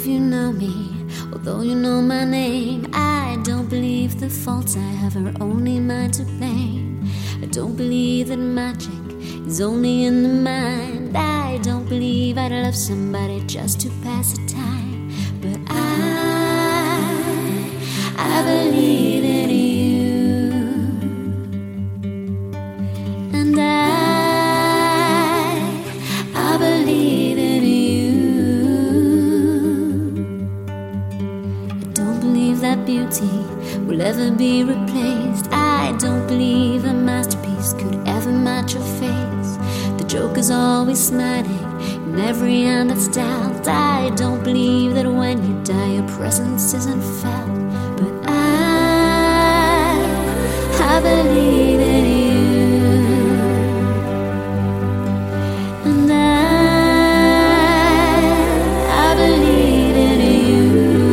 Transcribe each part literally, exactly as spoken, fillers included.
believe you know me, although you know my name. I don't believe the faults I have are only mine to blame. I don't believe that magic is only in the mind. I don't believe I'd love somebody just to pass the time. But I, I believe in you. And I, I believe in you. I don't believe that beauty will ever be replaced. I don't believe a masterpiece could ever match your face. The Joker's always smiling in every hand that's dealt. I don't believe that when you die your presence isn't felt. But I, I believe in you. And I, I believe in you.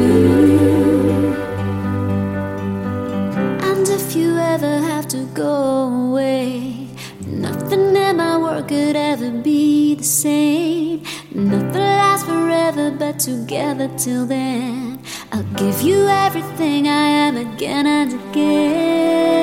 And if you ever have to go away, nothing in my world could ever be the same. Nothing lasts forever, but together till then I'll give you everything I am again and again.